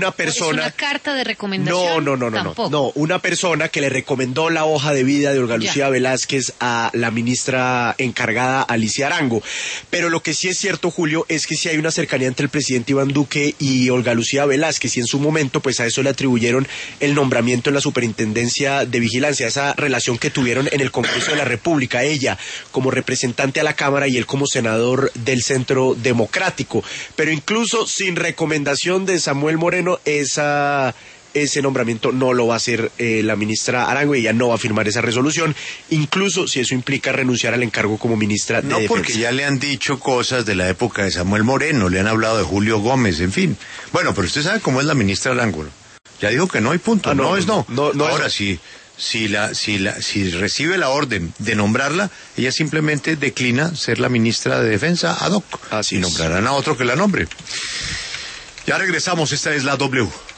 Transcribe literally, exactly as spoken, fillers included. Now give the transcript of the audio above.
Una persona... ¿Es una carta de recomendación? No, no, no, no, Tampoco. no. Una persona que le recomendó la hoja de vida de Olga Lucía Ya. Velázquez a la ministra encargada, Alicia Arango. Pero lo que sí es cierto, Julio, es que sí hay una cercanía entre el presidente Iván Duque y Olga Lucía Velázquez, y en su momento, pues a eso le atribuyeron el nombramiento en la Superintendencia de Vigilancia, esa relación que tuvieron en el Congreso de la República, ella como representante a la Cámara y él como senador del Centro Democrático. Pero incluso sin recomendación de Samuel Moreno, esa, ese nombramiento no lo va a hacer eh, la ministra Arango, y ella no va a firmar esa resolución, incluso si eso implica renunciar al encargo como ministra de No, Defensa. porque ya le han dicho cosas de la época de Samuel Moreno, le han hablado de Julio Gómez, en fin. Bueno, pero usted sabe cómo es la ministra Arango, ¿no? Ya dijo que no hay punto, Ah, no, no es no. no, no Ahora es... sí. Si la, si la, si recibe la orden de nombrarla, ella simplemente declina ser la ministra de Defensa ad hoc. Así y es. nombrarán a otro que la nombre. Ya regresamos, esta es la W.